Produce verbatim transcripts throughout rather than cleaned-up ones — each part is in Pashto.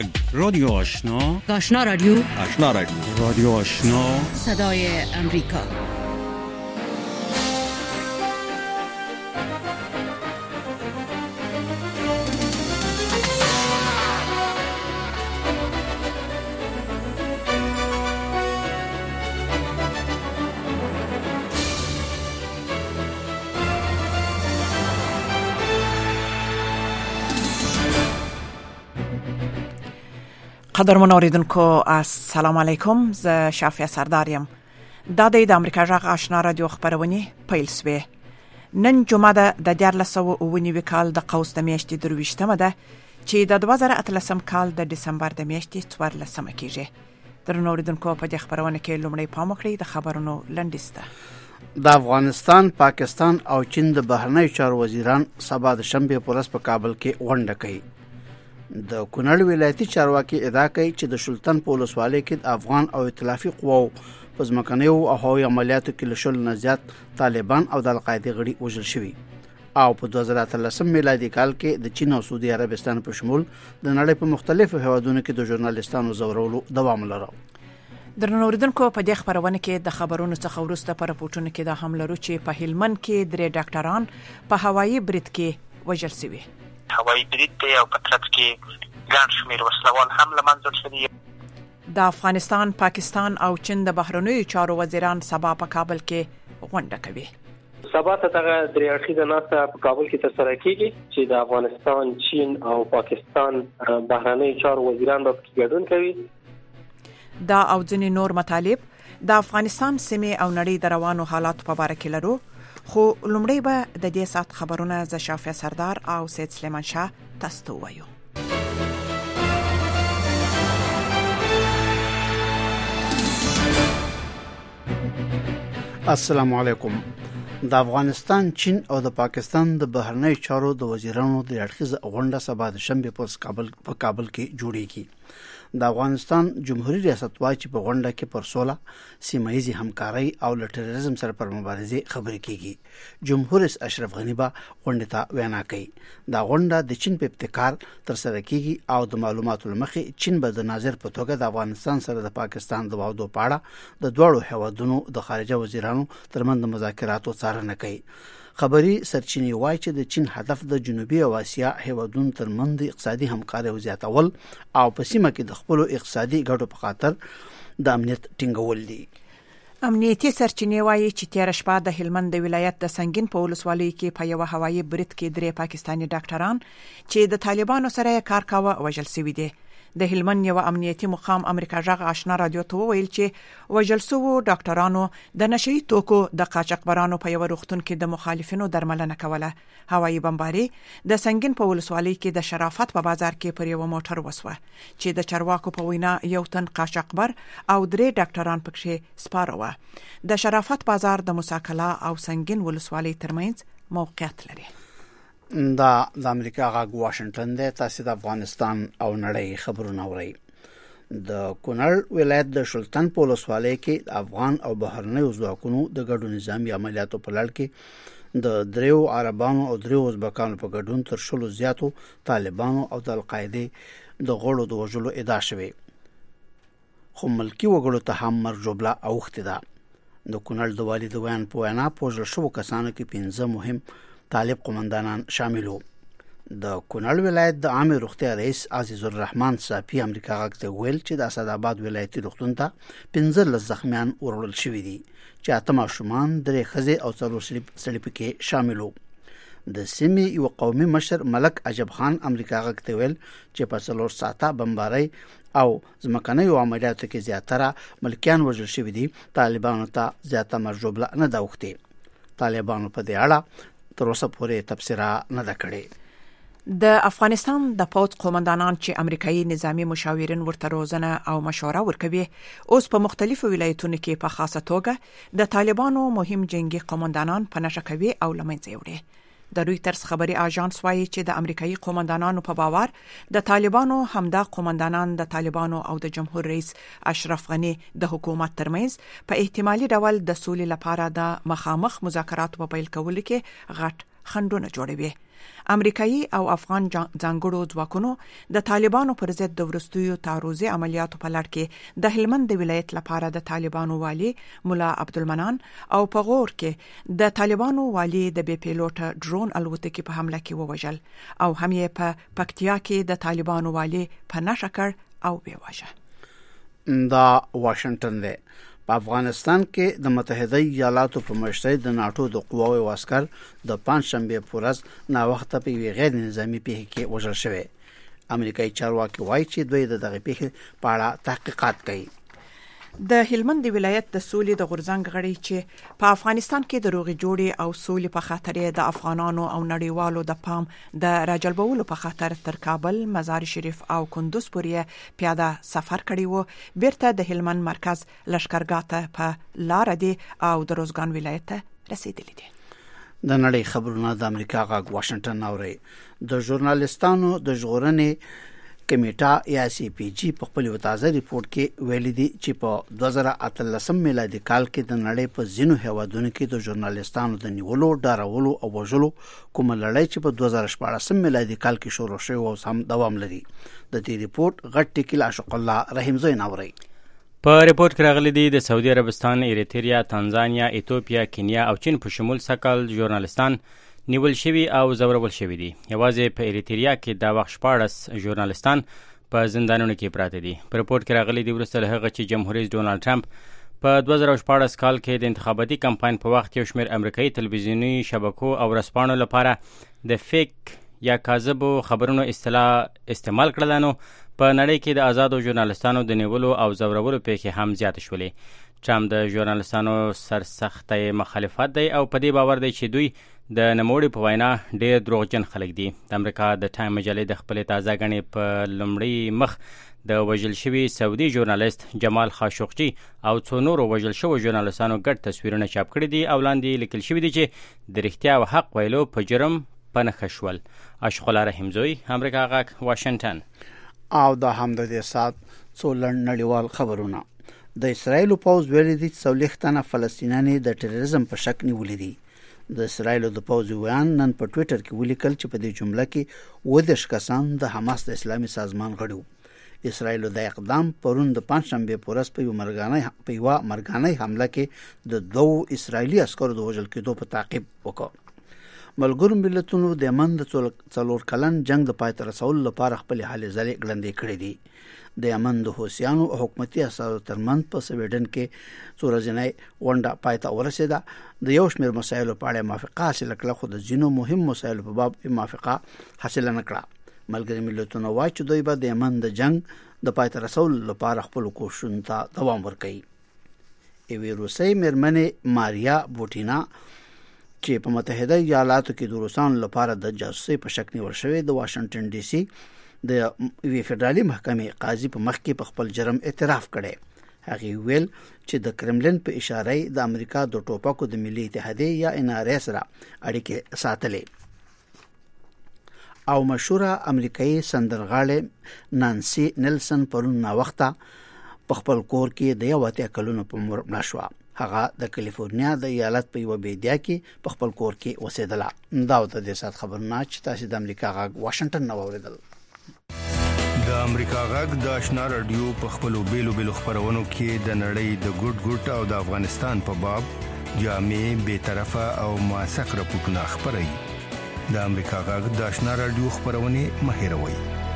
رادیو آشنا آشنا رادیو آشنا رادیو رادیو آشنا صدای امریکا. قدرمن اوریدونکو السلام علیکم. ز شافیه سرداریم. دا د امریکا جغ آشنا رادیو خبرونه پیل سوی. نن جمعه ده د دیارلس سوه اوه نوي کال د قوس د میاشتې درویشتمه ده چې د دوه زره اتلسم کال د دسمبر د میاشتې څوارلسمه کیږي. درنو اوریدونکو په دې خبرونه کې لومړی پام وکړئ د خبرونو لنډیسته. د افغانستان، پاکستان او چین د بهرنیو چارو وزیران سبا د شنبه په ورځ په کابل کې غونډه کوي. د کونړ ولایتي چارواکي ادعا کوي چې د شلتن په ولسوالۍ کې د افغان او ائتلافي قواو په ځمکنیو او هوایي عملیاتو کې له شل نه زیات طالبان او د القاعده غړي وژل شوي او په دوه زره اتلسم میلادي کال کې د چین او سعودي عربستان په شمول د نړۍ په مختلفو هیوادونو کې د ژورنالیستانو زورولو دوام لري. درنو اوریدونکو په دې خبرونه کې د خبرونو څخه وروسته پر راپورټونو کې د حمله لرو چې په هلمند کې درې ډاکټران په هوایي برید کې وژل شوي. هوایي برید دی او په ترڅ کې ګڼ شمېر وسلوال هم له منځه وړل. د افغانستان، پاکستان او چین د بهرنیو چارو وزیران سبا په کابل کې غونډه کوي. سبا ته دغه درې اړخیزه ناسته په کابل کې ترسره کیږي چې د افغانستان، چین او پاکستان بهرنیو چارو وزیران به پکې ګډون کوي. دا او ځینې نور مطالب د افغانستان سیمې او نړۍ د روانو حالاتو په اړه کې لرو، خو لومړی به د دې سات خبرونه ز شافیه سردار او سید سلیمان شاه تاسو ته وایو. السلام علیکم. د افغانستان، چین او د پاکستان د بهرنیو چارو د وزیرانو د اړخیزه غونډه سبا د شنبه په کابل په کابل کې جوړیږي. د افغانستان جمهوریت ریاست وايي چې په غونډه کې پر سوله، سیمه ییزې همکاري او له ټیرریزم سره پر مبارزې خبرې کیږي. جمهور رئیس اشرف غنی به غونډه ته وینا کوي. دا غونډه د چین په ابتکار تر سره کیږي او د معلوماتو لمخې چین به د ناظر په توګه د افغانستان سره د پاکستان د واده په اړه د دوړو هیوادونو د خارجه وزیرانو ترمنځ مذاکراتو څارنه کوي. خبري سرچینې وایي چې د چین هدف د جنوبي او اسیا هیوادونو ترمنځ اقتصادي همکاري زیاتول او په سیمه کې د خپل اقتصادي ګټو په خاطر د امنیت ټینګول دي. امنیتي سرچینې وایي چې تیر شپه د هلمند د ولایت د سنگین په ولسوالۍ کې په یو هوایي برید کې درې پاکستاني ډاکټران چې د طالبانو سره کار کاوه وژل شوي دي. د هلمند یو امنیتي مقام امریکا جغ آشنا رادیو ته ویل چې وژل شوو ډاکټرانو د نشئی توکو د قاچاقبرانو په یو روغتون کې د مخالفینو درملنه کوله. هوایي بمباري د سنگین په ولسوالۍ کې د شرافت په بازار کې پر یو موټر وسوه چې د چرواکو په وینا یو تن قاچاقبر او درې ډاکټران پکې سپاره وو. د شرافت بازار د موساکلا او سنگین ولسوالۍ ترمنځ موقعیت لري. دا د امریکا غاګ واشنگټن دی. تاسو د افغانستان او نړۍ خبرونه اورئ. د کونړ ولایت د شلتن په ولسوالۍ کې د افغان او بهرنیو ځواکونو د ګډو نظامی عملیاتو په لړ کې د دریو عربانو او دریو ازبکانو په ګډون تر شلو زیاتو طالبانو او د القاعده د غړو د وژلو ادعا شوه. خو ملکی وګړو ته هم مرجوبله اوخته ده. د کونړ د والي د ویان په وینا پوجل شو کسانو کې پنځه مهم طالب قومندانان شاملو. د کونړ ولایت د عام روغتیا رئیس عزیز الرحمن صافی امریکا غاکته ویل چې د اسداباد ولایتي روغتون ته پنځه لس زخمیان ورول شوي دي چې اته ماشومان، درې ښځې او څلور سړي پکې شاملو. د سیمې یو قومي مشر ملک عجب خان امریکا غاکته ویل چې په څلور ساعته بمبارۍ او ځمکنیو عملیاتو کې زیاتره ملکیان وژل شوي دي. طالبانو ته زیاته مرجوبله نه ده وختي. طالبانو په دې اړه تر اوسه پورې تبصره نه ده کړې. د افغانستان د پوځ قومندانان چې امریکایي نظامی مشاورین ورته روزنه او مشوره ورکوي اوس په مختلفو ولایتونو کې په خاصه توګه د طالبانو مهم جنگي قومندانان په نشه کوي او لمنځه وړي. د رویټرز خبري اژانس وایي چې د امریکایي قومندانانو په باور د طالبانو همدا قومندانان د طالبانو او د جمهور رئیس اشرف غنی د حکومت ترمنځ په احتمالي ډول د سولې لپاره د مخامخ مذاکراتو په پیل کولو کې غټ خنډونه جوړوي. امریکایي او افغان ځانګړو ځواکونو د طالبانو پر ضد د ورستیو تعرضي عملیاتو په لړ کې د هلمند ولایت لپاره د طالبانو والی مولا عبدالمنان او په غور کې د طالبانو والی د بي پیلوټ ډرون الوتکې په حمله کې ووژل او هم یې په پکتیا کې د طالبانو والی په نشه کړ او بیواژه. دا واشنگټن دی. په افغانستان کې د متحده ایالاتو په مشرۍ د ناتو د قواوو عسكر د پنځشنبه په ورځ نا وخت په یوه غیر نظامی پیښه کې وژل شوی. امریکایي چارواکي وایي چې دوی د دغه پیښې په اړه تحقیقات کوي. د هلمند ولایت د سولې د غورځنګ غړي چې په افغانستان کې د روغې جوړې او سولې په خاطر د افغانانو او نړیوالو د پام د راجلبولو په خاطر تر کابل، مزار شریف او کندوز پورې پیاده سفر کړی وو، بیرته د هلمند مرکز لشکرګاه ته په لار دی او د روزګان ولایت ته رسیدلی دي. د نړۍ خبرونه د امریکا غاګ واشنگټن اوري. د ژورنالیستانو د ژغورنې کمیټه یا سی پی جی په خپل تازه ریپورت کې ویلي دي چې په دوه زره اتلسم میلادي کال کې د نړۍ په ځینو هیوادونو کې د ژورنالیستانو د نیولو، ډارولو او وژلو کومه لړۍ چې په دوه زره شپاړسم میلادي کال کې شروع شوه او هم دوام لري. د دې ریپورت غټ ټکی عاشق الله رحیم زین اوري. په ریپورت کې راغلي دي د سعودي عربستان، ایریتریا، تانزانیا، ایتوپیا، کینیا او چین په شمول سکل ژورنالیستان نیول شوی او زورول شوی دي. یوازې په ایریتریا کې دا وخت شپاړس ژورنالیستان په زندانونو کې پراته دي. په ریپورت کې راغلي دي وروسته له هغه چې جمهور رئیس ډونالد ټرمپ په دوه زره شپاړس کال کې د انتخاباتي کمپاین په وخت یو شمېر امریکایي تلویزیوني شبکو او ورځپاڼو لپاره د فیک یا کاذبو خبرونو اصطلاح استعمال کړل، نو په نړۍ کې د آزادو ژورنالیستانو د نیولو او زورولو پیښې هم زیاتې شولې. ټرمپ د ژورنالیستانو سرسختۍ مخالفت دی او په دې باور دی چې دوی د نوموړي په وینا ډېر دروغجن خلک دي. د امریکا د ټایم مجلې د خپلې تازه غنې په لومړي مخ د وژل شوي سعودي ژورنالیست جمال خاشقجي او څو نورو وژل شوو ژورنالیستانو ګډ تصویرونه چاپ کړي دي او لاندې لیکل شوي دي چې د رښتیا او حق ویلو په جرم په نښه شول. عاشق الله رحیم زوی، امریکا غاک، واشنگټن. او دا هم د دې سات څو لړ نړیوال خبرونه. د اسرایل پوز ویلي دي چې څلوېښت فلسطینیان د ټیرریزم په شک نیولې دي. د اسرایل د پوز ویان نن په ټوئیټر کې ولیکل چې په دې جمله کې اووه دېرش کسان د حماس د اسلامي سازمان غړي وو. اسرایل د اقدام پرون د پنځشنبه په ورځ په یو مرګانه په یو مرګانه حمله کې د دوه اسرایلی عسکرو د وژل کېدو په تعقیب وکړ. ملګرو ملتونو د یمن د څلور کلن جنگ د پای ته رسولو لپاره خپل حالې ځلې ګړندې کړې دي. د یمن د حوثیانو او حکومتي اساسو ترمنځ په سویډن کې څو ورځې غونډه پای ته ورسېده. د یو شمېر مسایلو په اړه موافقه حاصله کړه، خو د ځینو مهم مسایلو په باب موافقه حاصله نه کړه. ملګري ملتونه وایي چې دوی به د یمن د جنگ د پای ته رسولو لپاره خپل کوښښونو ته دوام ورکوي. ایوي روسي مېرمنې ماریا بوټینا چې په متحده ایالاتو کې د روسانو لپاره د جاسوسۍ په شک نیول شوې د واشنگټن ډي سي د وی فدرالي محکمې قاضي په مخ کې په خپل جرم اعتراف کړي. هغه ویل چې د کرملن په اشاره د امریکا د ټوپکو د ملي اتحادیې یا ان ار اس سره اړیکې ساتلې. او مشهوره امریکایي سندرغاړې نانسي نیلسن پرون نا وخته په خپل کور کې د یو اتیا کلونو په عمر مړه شوه. هغه د کالیفورنیا د ایالت په یو بیدیا کې په خپل کور کې اوسېدله. دا د دې سات خبرونه چې تاسو د امریکا غاګ واشنگټن نو اوریدل. د امریکا غږ د آشنا رادیو په خپلو بیلو بیلو خبرونو کې د نړۍ د ګډ ګډ او د افغانستان په باب جامع، بی‌طرفه او موثق راپورټونه خبري. د امریکا غږ د آشنا رادیو خبرونه مهیروي.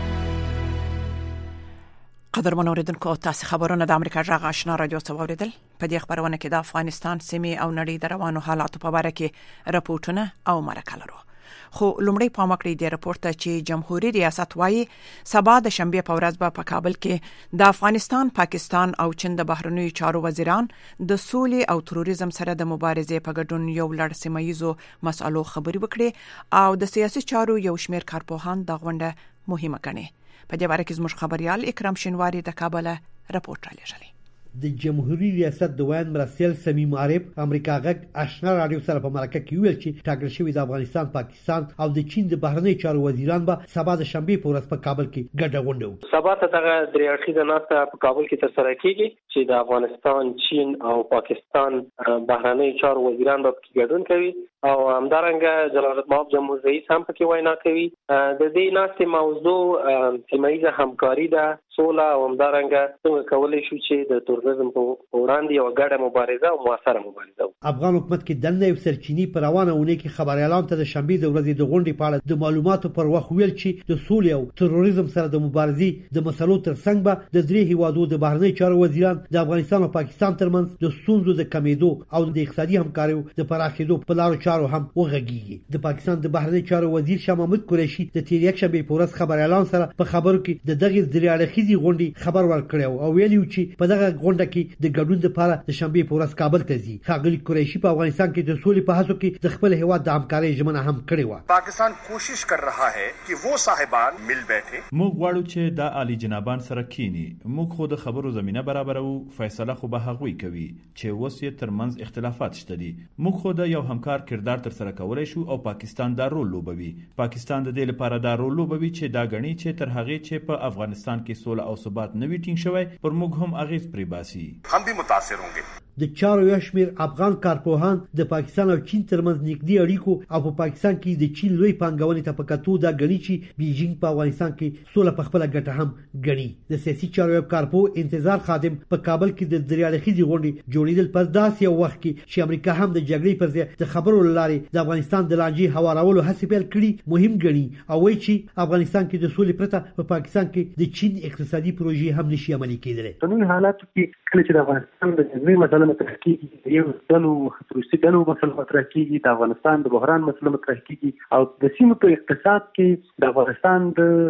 قدرمن اوریدونکو، تاسو خبرونه د امریکا غږ آشنا رادیو څخه اوریدل. په دې خبرونه کې د افغانستان سیمې او نړۍ د روانو حالاتو په اړه کې راپورټونه او مرکه لرو. خو لومړی پام وکړئ د راپور ته چې جمهوریت ریاست وایي سبا د شنبه په ورځ به په کابل کې د افغانستان، پاکستان او چین د بهرنیو چارو وزیران د سولې او تروریزم سره د مبارزې په ګډون یو لړ سیمایزو مسالو خبري وکړي او د سیاسي چارو یو شمېر کارپوهان د غونډه مهمه ګڼي. په دې اړه کې زموږ خبريال اکرام شینواری د کابل راپور را لېږلی. د جمهوریت ریاست د ویان مرسل سمیم عارف امریکا غږ آشنا رادیو سره په مرکه کې ویل چې ټاکل شوی د افغانستان، پاکستان او د چین د بهرنی چارو وزیران به سبا د شنبه په ورځ په کابل کې ګډه غونډه وکړي. سبا ته دغه درې اړخیزه ناسته په کابل کې ترسره کیږي چې د افغانستان، چین او پاکستان بهرنی چارو وزیران به پکې ګډون کوي او همدارنګه جلال المآب جمهور رئیس هم پکې وینا کوي. د دې ناستې موضوع سیمه‌ایزه همکاري ده، سوله او همدارنګه څنګه کولی شو چې د تروریزم په وړاندې یو ګډه مبارزه او موثره مبارزه. افغان حکومت کې دنه یو سرچینی پر روانه ونه کې خبريالان ته د شنبه د ورځې د غونډې په اړه د معلوماتو پر وخت ویل چې د سولې او تروریزم سره د مبارزې د مسلو ترڅنګ به د درې هیوادو د بهرنی چارو وزیران د افغانستان او پاکستان ترمنځ د ستونزو د کمیدو او د اقتصادي همکاریو د پراخېدو په لارو چارو هم وغږیږي. د پاکستان د بهرنی چارو وزیر شاه محمود قریشي د تیر یک شنبه په ورځ خبريالان سره په خبرو کې د دغه درې اړخیزي غونډې خبر ورکړ او ویلي چې په دغه غونډه کې د ګډون لپاره د شنبه په ورځ کابل ته ځي. ښاغلي قریشي په افغانستان کې د سولې په هڅو کې د خپل هیواد د همکارۍ ژمنه هم کړې و. پاکستان کوشش کر رہا ہے کہ وہ صاحبان مل بیٹھے. موږ غواړو چې د عالی جنابان سره کینی. موږ خو د خبرو زمينه برابرو، فیصله خو به هغوی کوي چې وسې ترمنځ اختلافات شته دي. موږ خو د یو همکار کردار تر سره کولای شو او پاکستان دا رول لوبوي. پاکستان د دې لپاره دا رول لوبوي چې دا غني چې تر هغه چې په افغانستان کې سوله او ثبات نوي ټینګ شوی پر موږ هم اغیز پری باسي. هم به متاثر هونګي. د چارو یو شمېر افغان کارپوهان د پاکستان او چین ترمنځ نږدې اړیکو او په پاکستان کې د چین لوی پانګونې ته په کتو دا غني چې بیجینګ په افغانستان کې سوله په خپل ګټه هم غني. د سیاسي چارو یو کارپو انتظار خادم په کابل کې د درې اړخیزې غونډې جوړیدل پس داسې یو وخت کې چې امریکا هم د جګړې پر ځای د خبرو لارې د افغانستان د لانجې هوارولو هڅې پیل کړي مهم غني او وایي چې افغانستان کې د سولې پرته په پاکستان کې د چین اقتصادي پروژې هم نشي عملي کېدلی. په نن حالاتو کې کله چې د افغانستان د جګړې مسله مطرح کېږي، یو ډلو روسي ډلو مسله مطرح کېږي، د افغانستان د بحران مسله مطرح کېږي او د سیمې په اقتصاد کې د افغانستان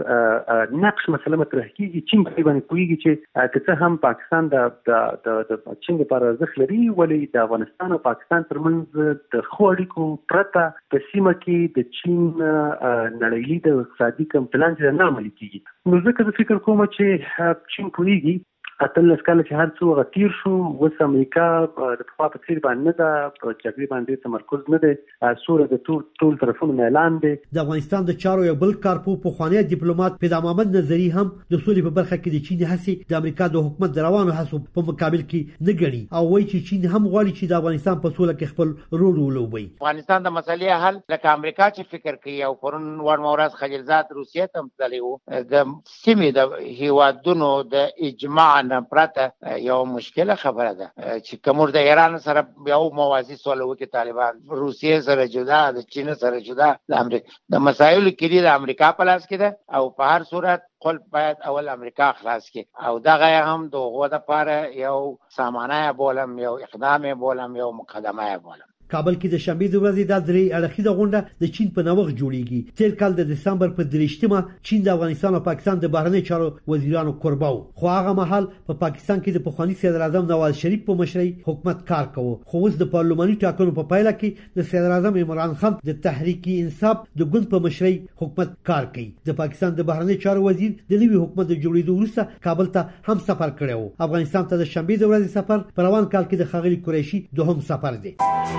د نقش مسله مطرح کېږي. چین په باندې پوهیږي چې که څه هم پاکستان د د چین لپاره ارزښت لري، ولې د افغانستان او پاکستان ترمنځ د ښو اړیکو پرته په سیمه کې د چین نړیوي د اقتصادي کم پلان چې نه عملي کېږي. نو ځکه زه فکر کوم چې چین پوهیږي اتلس کاله چې هر څه غتیر شو، اوس امریکا د پخوا په څیر باندې نه ده، په جګړې باندې تمرکز نه دی، سوله د ټول ټول طرفونو اعلان دی. د افغانستان د چارو یو بل کارپو پخوانی ډیپلوماټ پیدا محمد نظری هم د سولې په برخه کې د چین هڅې د امریکا د حکومت د روانو هڅو په مقابل کې نه ګڼي او وایي چې چین هم غواړي چې د افغانستان په سوله کې خپل رول ولوبوي. افغانستان د مسلې حل لکه امریکا چې فکر کوي او پرون ور مورز خلیلزاد روسیه ته تللی و، د سیمې د هیوادونو د اجماع نه پرته یو مشکله خبره ده چې کومور د ایران سره یو موازی سوله وکړي، طالبان روسیه سره جدا، د چین سره جدا، د امریکا د مسایلو کې د امریکا په لاس کې ده او په هر صورت خپل باید اول امریکا خلاص کړي او دغه هم د هغو دپاره یو سامانه بولم، یو اقدام بولم، یو مقدمه بولم. کابل کې د شنبه د ورځې د درې اړخیزه غونډه د چین په نوښت جوړیږي. تیر کال د دسمبر په دریشتمه چین د افغانستان او پاکستان د بهرنی چارو وزیرانو قرباو، خو هغه مهال په پاکستان کې د پخوانی صدر اعظم نواز شریف په مشرۍ حکومت کار کوي. خو اوس د پارلماني ټاکنو په پایله کې د صدر اعظم عمران خان د تحریک انصاف د ګوند په مشرۍ حکومت کار کوي. د پاکستان د بهرنی چارو وزیر د نوي حکومت د جوړېدو وروسته کابل ته هم سفر کړی و. افغانستان ته د شنبه د ورځې سفر په روان کال کې د ښاغلي قریشي دوهم سفر دی.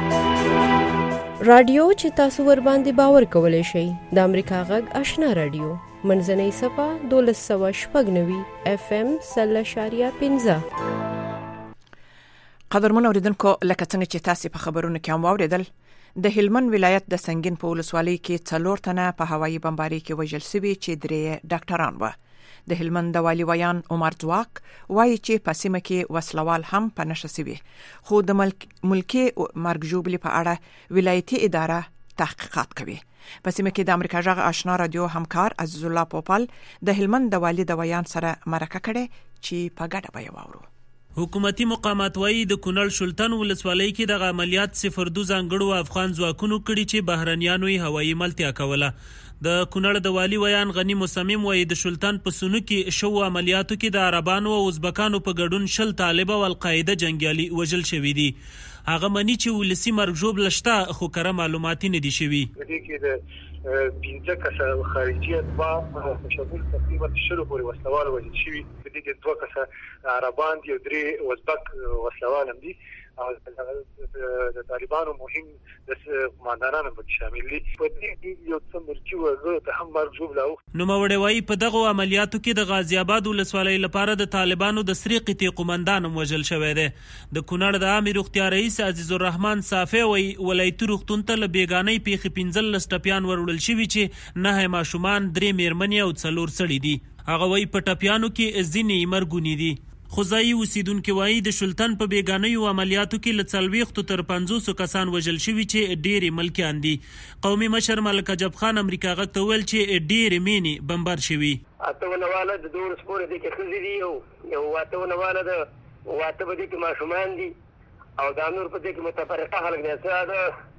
رادیو چې تاسو ور باندې باور کولای شئ د امریکا غږ آشنا رادیو منځنۍ صفه دولس سوه شپږ نوي اف ام سل اشاریه پنځه. قدرمن اوریدونکو، لکه څنګه چې تاسو په خبرونو کې هم واوریدل، د هلمند ولایت د سنگین په ولسوالۍ کې څلور تنه په هوایي بمبارۍ کې وژل شوي چې درې ډاکټران وو. د هلمند د والي ویان عمر ځواک وایي چې په سیمه کې وسلوال هم په نشه شوي، خو د ملکي مرګ ژوبلې په اړه ولایتي اداره تحقیقات کوي. په سیمه کې د امریکا غږ آشنا رادیو همکار عزیز الله پوپل د هلمند د والي د ویان سره مرکه کړې چې په ګډه به واورو. حکومتي مقامات وایي د کونړ شلتن ولسوالۍ کې د عملیات صفر دو ځانګړو افغان ځواکونو کړي چې بهرنیانو یې هوایي ملتیا کوله. د کونړ د والي ویان غنی مصمم وایي د شلتن په سونو کې شو عملیاتو کې د عربانو او ازبکانو په ګډون شل طالب او القاعده جنگیالي وژل شوي دي. هغه مني چې ولسی مرګ ژوبله شته، خو کره معلوماتي نه دي شوي. دې کې د پنځه کسه خارجي اتباع مشمول تقریبا شلو پورې وسلوال وژل شوي. په دې کې دوه کسه عربان دي او درې ازبک وسلوال هم دي او د طالبانو مهم د قوماندانانو په شامل دي. په دې کې یو څه مرچي وګړو ته هم مرجوب لاو. نو موري وايي په دغه عملیاتو کې د غازی آباد ولسوالۍ لپاره د طالبانو د سری قطې قوماندان وژل شوی دی. د کونړ د عامه روغتیا رئیس عزیز الرحمن صافی وی ولایتي روغتون ته له بیګانۍ پیښې پنځلس ټپیان وروړل شوي چې نه ماشومان درې میرمنې او څلور سړي دي. هغه وی په ټپیانو کې ځینې مرګونی دي. خوځایي اوسیدونکو وایي د شلتن په بیګانیو عملیاتو کې له څلوېښتو تر پنځوسو کسان وژل شوي چې ډېرې ملکیان دي. قومي مشر ملک عجب خان امریکا غږ ته وویل چې ډېرې مینې بمبار شوي. اته ونه واله د دولس پورې دي کې ښځې دي او یو اته ونه واله د واته به دي کې ماشومان دي او دا نور په دې کې متفرقه خلک دي. څه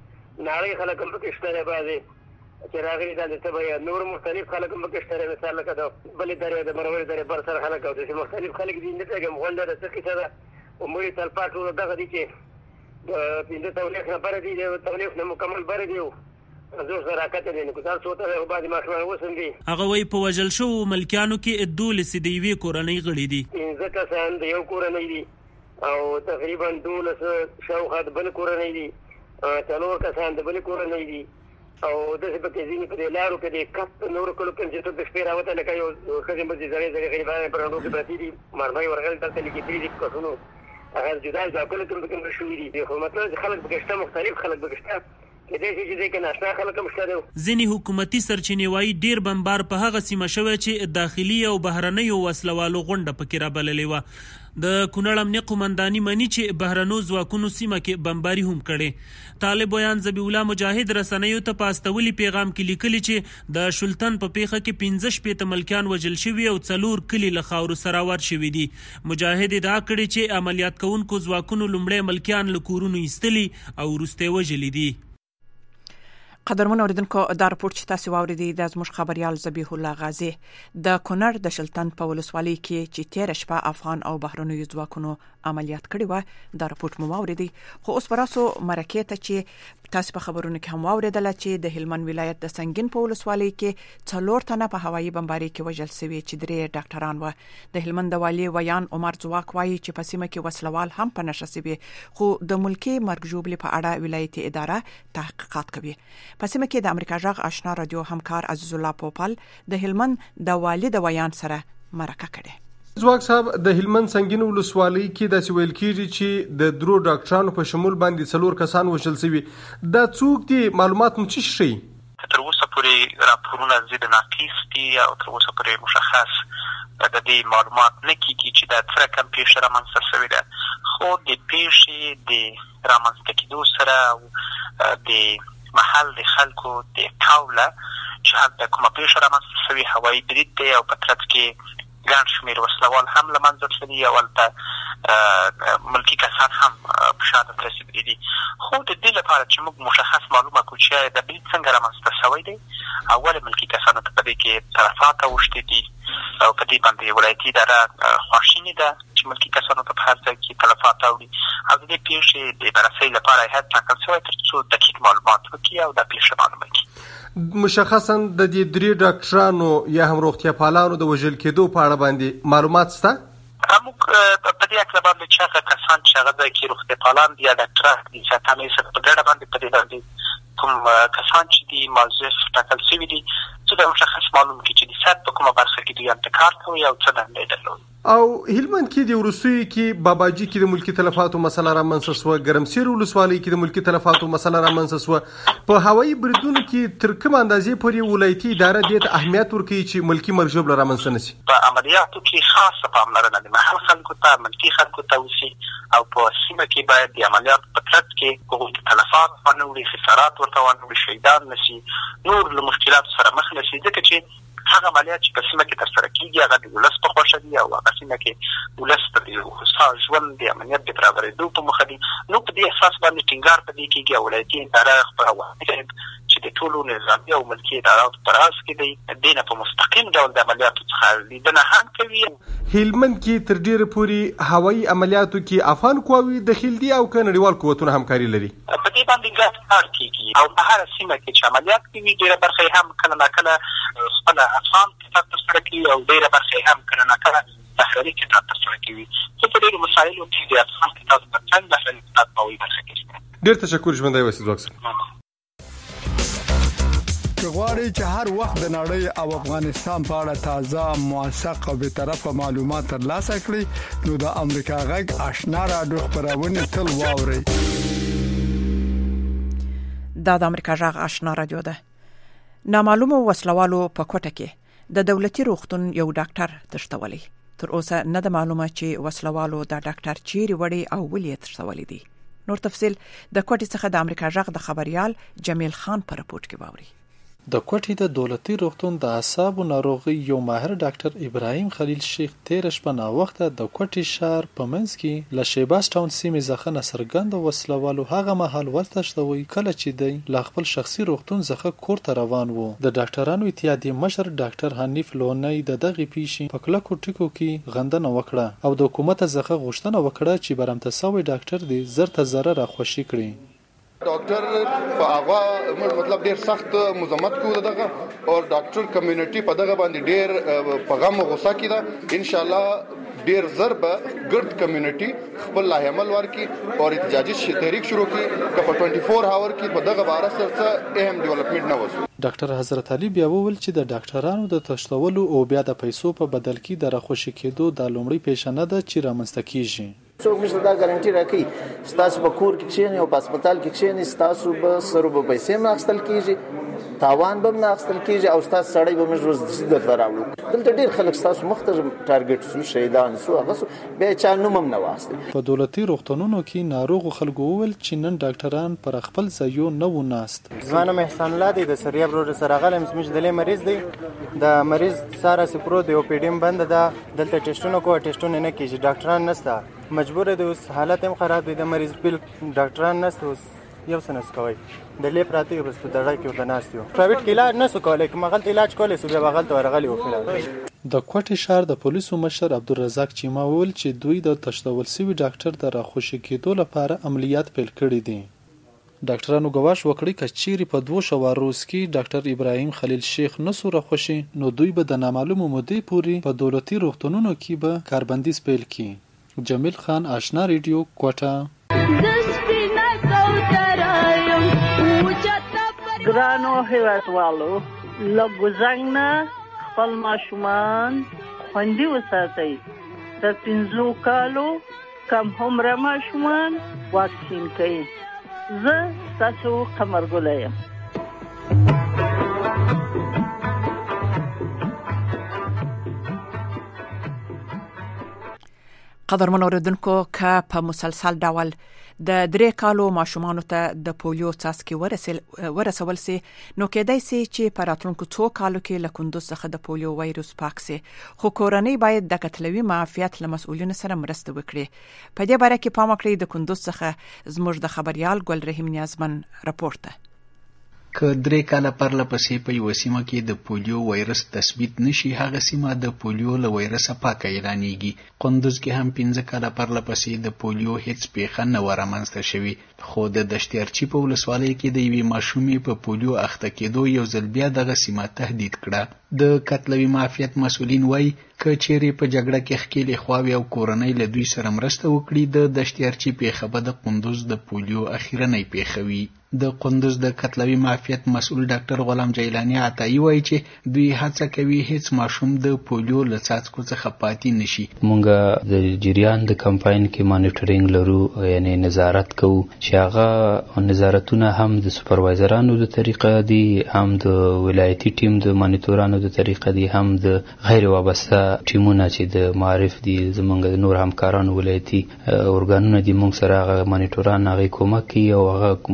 د نړۍ خلک هم پکې شته دی بعضې چې راغلي دا د تبه نور مختلف خلک هم پکې شته دی. مثال لکه د بلې درې د مرورې درې بر سره خلک او داسې مختلف خلک دي. نه پوهېږم غونډه د څه کیسه ده او مړي تلپات ټول دغه دي چې د پنځه تولېخ نه بره دي د تولېخ نه مکمل بره دي او زور سره راکته دي. نو کوتل څو ته بعضې ماشومان اوس هم دي. هغه وایي په وژل شوو ملکیانو کې دولسې د یوې کورنۍ غړي دي. پنځه کسان د یو کورنۍ دي او تقریبا دولس شاوخوا د بل کورنۍ دي. څلور کسان د بل کورنۍ دي او داسې پکې ځینې په دې لارو کې د کس په نورو کلو کې چې ته د شپې راوته لکه یو ښځې مزې زړې زړې غریبانې په رڼو کې پرتې دي. مرمۍ ورغلې دلته لیکېدلي دي په کسونو هغه جدا جدا کلو کې پکې مړه شوي دي. خو مطلب چې خلک پکې شته مختلف خلک پکې شته کېدای شي چې دې کې ناشنا خلک هم شته دي. ځینې حکومتي سرچینې وایي ډېر بمبار په هغه سیمه شوی چې داخلي او بهرنیو وسلوالو غونډه پکې رابللې وه. د کونړ امنیه قومنداني مني چې بهرنو ځواکونو سیمه کې بمباري هم کړې. طالب ویان ذبیح الله مجاهد رسنیو ته په استولي پیغام کې لیکلي چې د شلتن په پیښه کې پنځه شپېته ملکیان وژل شوي او څلور کلي له خاورو سره ور شوي دي. مجاهد ادعا کړې چې عملیات کوونکو ځواکونو لومړی ملکیان له کورونو ایستلي او وروسته وژلي دي. قدرمن اوریدونکو دا راپور چې تاسو واوریدئ د زموږ خبريال ذبیح الله غازی د کونړ د شلتن په ولسوالۍ کې چې تیر شپه افغان او بهرنیو ځواکونو عملیات کړي و دا راپور مو واوریدئ. خو اوس پراسو مرکه ته چې تاسو په خبرونو کې هم واوریدل چې د هلمند ولایت د سنگین په ولسوالۍ کې څلور تنه په هوایي بمباري کې وژل شوي چې درې ډاکټران و. د هلمند والي ویان عمر ځواک وایي چې په سیمه کې وسلوال هم په نشه شوي خو د ملکی مرګ ژوبلې په اړه ولایتي اداره تحقیقات کوي. په سیمه کې د امریکا جغ آشنا رادیو همکار عزیز الله پوپل د هلمند د والي د ویان سره مرکه کړي. ځواک صاحب د هلمند سنگین ولسوالۍ کې د سویل کېږي چې د درو ډاکټرانو په شمول باندې څلور کسان وژل شوي. دا څوک دي؟ معلومات مو څه شي؟ تر اوسه پورې راپورونه زیات ناقص دي او تر اوسه پورې مشخص د دې معلومات نه کیږي چې دا څه کوم پیښه رامنځته شوې ده. خو د پیښې د رامنځته کېدو سره د محل د خلکو د قوله چې هلته کومه پیښه رامنځته شوې هوایي برید دی او په ترڅ کې ګڼ شمېر وسلوال هم له منځه تللي او هلته ملکي کسان هم په شهادت رسېدلي دي. خو د دې لپاره چې موږ مشخص معلومه کړو چې د برید څنګه رامنځته شوی دی، اول ملکي کسانو ته په دې کې تلفات اوښتي دي او په دې باندې ولایتي اداره خواشینې ده چې ملکي کسانو ته په هر ځای کې تلفات اوړي او د دې پیښې د بررسۍ لپاره هیات ټاکل شوی تر څو دقیق معلومات وکړي او دا پیښه معلومه کړي. مشخصا د دې درې ډاکټرانو یا هم روغتیا پالانو د وژل کېدو په اړه باندې معلومات شته؟ موږ په دې اړه باندې چې هغه کسان چې هغه ځای کې روغتیا پالان دي یا ډاکټران دي چې تاسو سره په ګډه باندې په دې باندې کوم کسان چې دي موظف ټاکل شوي دي چې دا مشخص معلوم کړي چې د صحت په کومه برخه کې دوی انت کار کوي او څه دنده درلود. او هلمند کې د وروستیو کې باباجي کې د ملکي تلفاتو مسله رامنځته شوه، ګرمسیر ولسوالۍ کې د ملکي تلفاتو مسله رامنځته شوه. په هوایي بریدونو کې تر کوم اندازې پورې ولایتي اداره دې ته اهمیت ورکوي چې ملکي مرګ ژوبله رامنځته نه شي؟ په عملیاتو کې خاصه پاملرنه د محل خلکو ته ملکي خلکو ته وشي او په سیمه کې باید د عملیاتو په ترڅ کې هغوی ته تلفات ونه وړي، خسارات ورته ونه وړي، شهیدان نه شي، نور له مشکلاتو سره مخ نه شي. ځکه چې هغه عملیات چې په سیمه کې ترسره کېږي هغه د ولس په خوښه دي او هغه سیمه کې ولس ته د یو هوسا ژوند د امنیت د برابرېدو په موخه دي. نو په دې اساس باندې ټینګار په دې کېږي او ولایتي اداره خپله وړاندې کوي چې چې د ټولو نظامي او ملکي اداراتو په راس کې دی دینه په مستقیم ډول د عملیاتو څخه لیدنه هم کوي. هلمند کې تر ډیره پورې هوایي عملیاتو کې افغان قواوې دخیل دي او که نړیوال قوتونه همکاري لري؟ په دې باندې ګډ کار کیږي او په هره سیمه کې چې عملیات کوي ډیره برخه هم کله ناکله خپله افغان کتاب ترسره کوي او ډیره برخه هم کله ناکله بهرني کتاب ترسره کوي. خو په ډیرو مسایلو کې د افغان کتاب ترڅنګ بهرني کتاب په وایي برخه کې. ډیر تشکر ژوندی اوسې ځواک صاحب. که غواړئ چې هر وخت د نړۍ او افغانستان په اړه تازه موثق او بیطرفه معلومات ترلاسه کړئ نو د امریکا غږ آشنا راډیو خپرونه تل واورئ. دا د امریکا غږ آشنا راډیو ده. نامعلومو وسلوالو په کوټه کې د دولتي روغتون یو ډاکټر تښتولی. تر اوسه نه ده معلومه چې وسلوالو دا ډاکټر چیرې وړي او ولې یې تښتولی دی. نور تفصیل د کوټې څخه د امریکا غږ د خبريال جمیل خان په رپورټ کې واوري. د کوټې د دولتي روغتون د اعصابو ناروغي یو ماهر ډاکټر ابراهیم خلیل شیخ تیر شپه نا وخته د کوټې شهر په منځ کې له شیباس ټاون سیمې څخه نصرګند وسلوالو هغه مهال ورتښتوي کله چې دی له خپل شخصي روغتون څخه کور ته روان وو. د ډاکټرانو اتحادیې مشر ډاکټر حنیف لونی د دغې پیښې په کلکو ټکو کې غندنه وکړه او د حکومت څخه غوښتنه وکړه چې برمته سوی ډاکټر دی زر ته زره راخوشي کړي. ډاکټر په هغه مطلب ډیر سخت مزاحمت کوي دغه او ډاکټر کمیونټي په دغه باندې ډیر په غم او غوسه کې ده. ان شاء الله ډیر ضرب ګرد کمیونټي خپل لا عمل ورکي او احتجاجي تحریک شروع کړي که په چوبیس اور کې په دغه باره سره اهم ډیولپمنٹ نه وشو. ډاکټر حضرت علي بیا وویل چې د ډاکټرانو د تښتولو او بیا د پیسو په بدل کې د راخوشي کېدو د لومړی پیښه ده چې رامنځته کیږي. څوک مشته دا ګارانټي راکړي ستاسو په کور کې کښېنئ او په هسپتال کې کښېنئ ستاسو به سرو به پیسې هم اخیستل کېږي تاوان به هم نه اخیستل کېږي او ستاسو سړی به موږ روز درته راوړو. دلته ډېر خلک ستاسو مخ ته ټارګټ سو شهیدان سو هغه سو بیا چا نوم هم نه واخیستی. په دولتي روغتونونو کې ناروغو خلکو وویل چې نن ډاکټران پر خپل ځایو نه وو ناست. زما نوم احسان الله دی د سریاب روډ سره راغلم زموږ دلې مریض دی د مریض ساره سپرو دی او پی ډي ام بنده ده دلته ټیسټونه کوه ټیسټونه نه کېږي ډاکټران نشته مجبور دی اوس حالت هم خراب دی د مریض بل ډاکټران نشته اوس یو څه نس کوي د لې پراته یو بس په دړه کې ورته ناست یو پرایویټ کې علاج نسو کولای کوم غلط علاج کولای سو بیا بغلط ورغلی وفیلا. د کوټې شهر د پولیسو مشر عبدالرزاق چیما وویل چې دوی د تښتول شوي ډاکټر د راخوشي کېدو لپاره عملیات پیل کړي دي. ډاکټرانو ګواښ وکړي که چیرې په دوه شوه روز کې ډاکټر ابراهیم خلیل شیخ نسو راخوشي نو دوی به د نامعلومو مودې پورې په دولتي روغتونونو کې به کاربندیز پیل کړي. جمیل خان آشنا ریډیو کوټه. ګرانو هیوادوالو له زنګ نه خپل ماشومان خوندي وساتئ. تر پنځو کالو کم عمره ماشومان واکسین کوي. زه ستاسو قمرګله یم. قدرمن اوریدونکو که په مسلسل ډول د درې کالو ماشومانو ته د پولیو څاڅکي ورسول سي نو کېدای سي چې په راتلونکو څو کالو کې له کندوز څخه د پولیو وایروس پاک سي. خو کورنۍ باید د قتلوي معافیت له مسؤلینو سره مرسته وکړي. په دې باره کې پام وکړئ. د کندوز څخه زموږ د خبريال ګل رحیم نیازمن راپورټ ده. که درې کاله پرله پسې په یوه سیمه کې د پولیو وایرس تثبیت نشي هغه سیمه د پولیو له وایرسه پاکه اعلانېږي. قندوز کې هم پنځه کاله پرله پسې د پولیو هیڅ پیښه نه وه رامنځته شوې خو د دشتیارچي په ولسوالۍ کې د یوې ماشومې په پولیو اخته کېدو یو ځل بیا دغه سیمه تهدید کړه. د قتلوي معافیت مسؤلین وایي که چیرې په جګړه کې ښکېلې خواوې او کورنۍ له دوی سره مرسته وکړي د دشتیارچي پیښه به د قندوز د پولیو اخیرنۍ پیښه وي. د قندوز د قتلوي معافیت مسؤل ډاکټر غلام جیلانی عطایی وایي چې دوی هڅه کوي هیڅ ماشوم د پولیو له څاڅکو څخه پاتې نشي. مونږ د جریان د کمپاین کې مانیټرینګ لرو یعنی نظارت کوو چې هغه نظارتونه هم د سپروایزرانو د طریقه دي هم د ولایتي ټیم د مانیټورانو د طریقه دي هم د غیر وابسته ټیمونه چې د معارف دي زمونږ د نور همکارانو ولایتي اورګانونه دي مونږ سره هغه مانیټوران هغه کومک کوي او هغه مانیټوران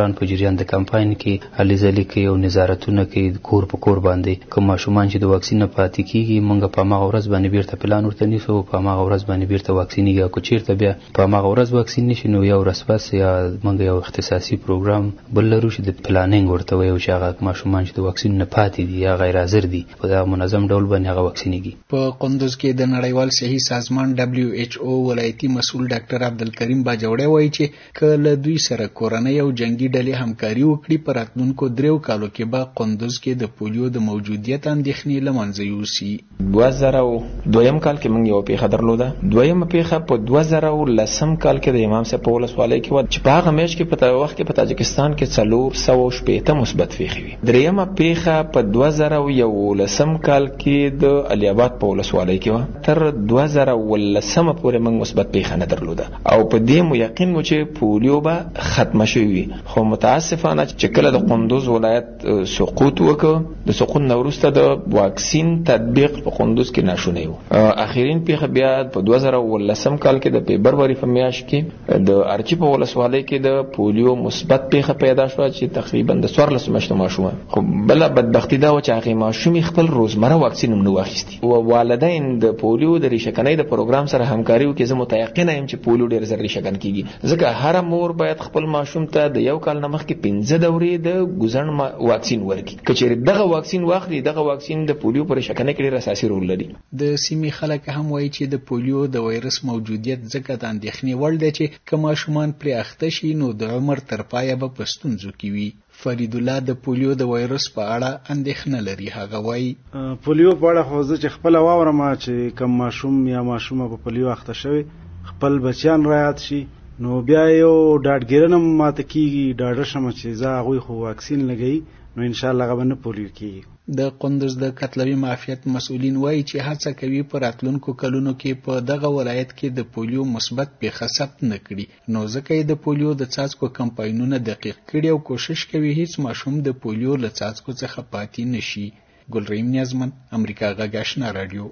ډاکټران په جریان د کمپاین کې هلې ځلې کوي او نظارتونه کوي کور په کور باندې. کوم ماشومان چې د واکسین نه پاتې کیږي موږ په هغه ورځ باندې بیرته پلان ورته نیسو، په هغه ورځ باندې بیرته واکسینیږي. او که چیرته بیا په هغه ورځ واکسین نشي نو یو ورځ پس یا موږ یو اختصاصي پروګرام بل لرو چې د پلانینګ ورته وایو چې هغه ماشومان چې د واکسین نه پاتې دي یا غیر حاضر دي په دغه منظم ډول باندې هغه واکسینیږي. په قندوز کې د نړیوال صحي سازمان دبليو ایچ او ولایتي مسؤل ډاکټر عبدالکریم باجوړی وایي چې کله دوی سره کورنۍ او جنگي ډلې همکاري وکړي په راتلونکو دریو کالو کې به قندوز کې د پولیو د موجودیت اندېښنې له منځه یوسي. دوه زره دویم کال کې موږ یو پیښه درلوده. دویمه پیښه په دوه زره لسم کال کې د امام صاحب په ولسوالۍ کې و چې په هغه میاشت کې په وخت کې په تاجکستان کې څلور سوه شپېته مثبت پیښې وي. دریمه پیښه په دوه زره یولسم کال کې د علي آباد په ولسوالۍ کې و. تر دوه زره ولسم پورې موږ مثبت پیښه نه درلوده او په دې مو یقین و چې پولیو به ختمه شوې وي. خو متاسفانه چې کله د قندوز ولایت سقوط وکړ، د سقوط نه وروسته د واکسین تطبیق په قندوز کې ناشونی و. اخرین پیښه بیا په دوه زره ولسم کال کې د فبروري په میاشت کې د ارچی په ولسوالۍ کې د پولیو مثبت پیښه پیدا شوه چې تقریبا د څوارلس میاشتو ماشوم. خو بله بدبختي دا و چې هغې ماشومې خپل روزمره واکسین هم نه واخیستي او والدین د پولیو د ریشهکنۍ د پروګرام سره همکاري وکړي. زه متیقنه یم چې پولیو ډېر زر ریشهکن کېږي، ځکه هره مور باید خپل ماشوم ته د یو کال نه مخکې پنځه دورې د ګوزڼ واکسین ورکړي. که چېرې دغه واکسین واخلي، دغه واکسین د پولیو په ریشهکنۍ کې ډېر اساسي رول لري. د سیمې خلک هم وایي چې د پولیو د وایرس موجودیت ځکه د اندېښنې وړ دی چې که ماشومان پرې اخته شي نو د عمر تر پایه به په ستونزو کې وي. فرید الله د پولیو د وایرس په اړه اندېښنه لري. هغه وایي پولیو په اړه خو زه چې خپله واورم چې کوم ماشوم یا ماشومه په پولیو اخته شوی خپل بچیان رایاد شي نو بیا یو ډاډګیرنه ماته کېږي، ډاډه شمه چې زه هغوی خو واکسین لګوي نو انشاءالله هغه به نه پولیو کېږي. د قندوز د قتلوي معافیت مسؤلین وایي چې هڅه کوي په راتلونکو کلونو کې په دغه ولایت کې د پولیو مثبت پیښه ثبت نه کړي، نو ځکه یې د پولیو د څاڅکو کمپاینونه دقیق کړي او کوشش کوي هیڅ ماشوم د پولیو له څاڅکو څخه پاتې نشي. ګلریم نیازمن، امریکا غږ آشنا رادیو.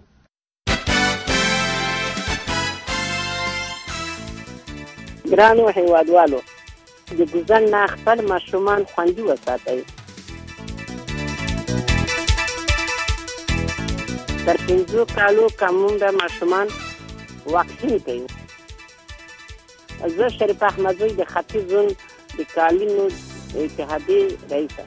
ګرانو هیوادوالو، د ګوزن نه خپل ماشومان خوندي وساتئ. تر پنځو کالو کمون د ماشومان واکسین کوي. زه شریف احمدزی د ختیځ زون د کالینو اتحادیې رئیسه.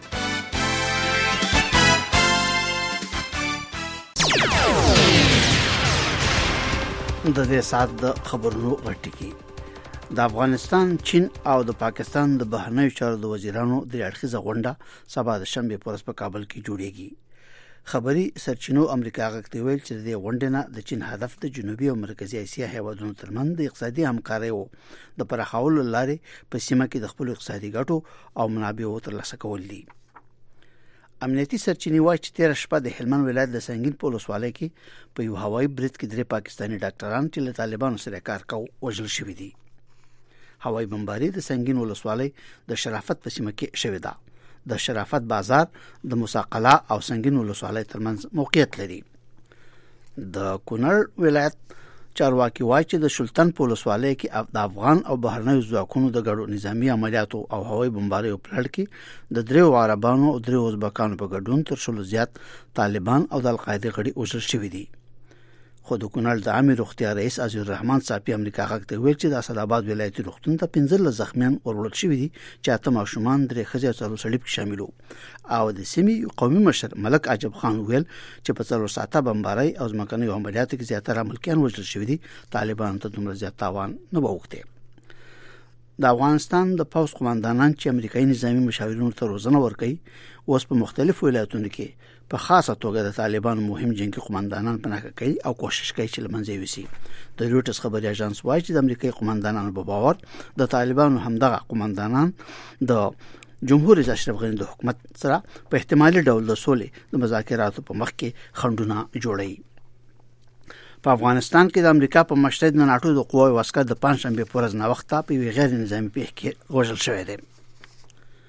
د دې ساعت د خبرونو غټکی د افغانستان، چین او د پاکستان د بهرنیو چارو د وزیرانو د اړخیزه غونډه سبا د شنبه پورس په کابل کې جوړیږي. خبري سرچینو امریکا غږ ویل چې د غونډې نه د چین هدف د جنوبي او مرکزی اسیا هیوادونو ترمنځ د اقتصادي همکارۍ او د پراخولو لارې په سیمه کې د خپل اقتصادي ګټو او منابعو ترلاسه کول دي. امنیتي سرچینې وایي چې تیر شپه د هلمند ولایت د سنگین په ولسوالۍ کې په یو هوایي برید کې درې پاکستاني ډاکټران چې له طالبانو سره کار کوي وژل شوي دي. هوایي بمباري د سنگین ولسوالۍ د شرافت په سیمه کې شوې ده. د شرافت بازار د مساقله او سنگین ولسوالۍ ترمنځ موقعیت لري. د کونړ ولایت چارواکي وایي چې د شلتن په ولسوالۍ کې د افغان او بهرنیو ځواکونو د ګډو نظامی عملیاتو او هوایي بمباریو په لړ کې د دریو عربانو او دریو ازبکانو په ګډون تر شلو زیات طالبان او د القاعده غړي وژل شوي دي. خو د کونړ د عامه روغتیا رئیس عزیز الرحمن صاحب امریکا غږ ته ویل چې د اسداباد ولایتي روغتون ته پنځه زخمیان ورول شوي دي چې اته ماشومان درې ښځې او څلور سړي پکې شامل وو. او د سیمې قومي مشر ملک عجب خان ویل چې په څلور ساعته بمبارۍ او ځمکنیو عملیاتو کې زیاتره ملکیان وژل شوي دي. طالبان ته دومره زیات تاوان نه وغوښتی. د افغانستان د پوځ قوماندانان چې امریکایي نظامی مشاورینو ته روزنه ورکوي اوس په مختلفو ولایتونو کې په خاصه توګه د طالبان مهم جنگي قوماندانان پناه کوي او کوشش کوي چې لمنځه یوسي. د روټس خبري اژانس وایي چې د امریکایي قوماندانانو په باور د طالبانو همدغه قوماندانان د جمهور رئیس اشرف غنی د حکومت سره په احتمالي ډول د سولې د مذاکراتو په مخ کې خنډونه جوړوي. په افغانستان کې د امریکا په مشرۍ د ناټو د قواوو عسکر د پنځشنبه په ورځ ناوخته په غیر نظامي پیښه کې وژل شوی دی.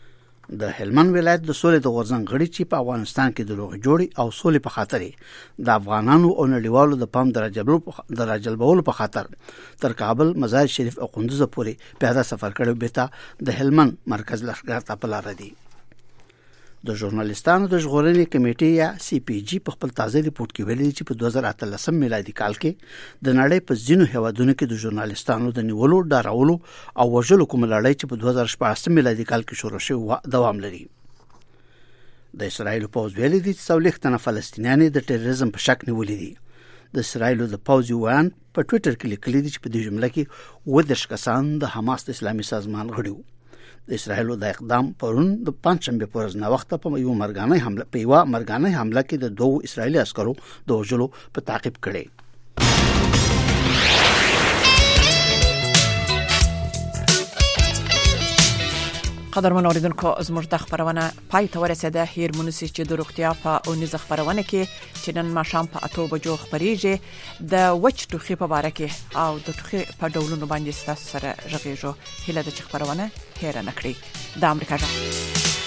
د هلمند ولایت د سولې د غورځنګ غړي چې په افغانستان کې د روغ جوړي او سولې په خاطر د افغانانو او نړیوالو د پام د راجلبولو په خاطر تر کابل مزار شریف او قندوز پورې پیاده سفر کړی بیته د هلمند مرکز لښکر ته په لار دي. د ژورنالیستانو د ژغورنې کمیټې یا سی پی جی په خپل تازه ریپورت کې ویلي چې په دوه زره اتلس میلادي کال کې د نړۍ په ځینو هیوادونو کې د ژورنالیستانو د نیولو، ډارولو او وژلو کومه لړۍ چې په دوه زره شپاړس میلادي کال کې شروع شوه دوام لري. د اسرایل پوځ ویلي دي چې څلوېښت تنه فلسطینیان د ټیرریزم په شک نیولي دي. د اسرایل د پوځ ویان په ټوئیټر کې لیکلي دي چې په دې جمله کې اووه دېرش کسان د حماس د اسلامي سازمان غړي وو. د اسرایل د اقدام پرون د پنځشنبه پر ورځ ناوخته په یو مرګانه حمله په یو مرګانه حمله کې د دوه اسرایلی عسکرو د وژلو په تعقیب کړي. قدرمن اوریدونکو زموږ د خبرونه پای ته ورسېده. هیر مونږ چې د روغتیا په اونیز خبرونه کې چې نن ماښام په اتو بجو خبريږي د وچ ټوخي په اړه کې او د ټوخي په ډولونو باندې ستاسو سره غږیږو. هله د خبرونه هیر نه کړی. د امریکا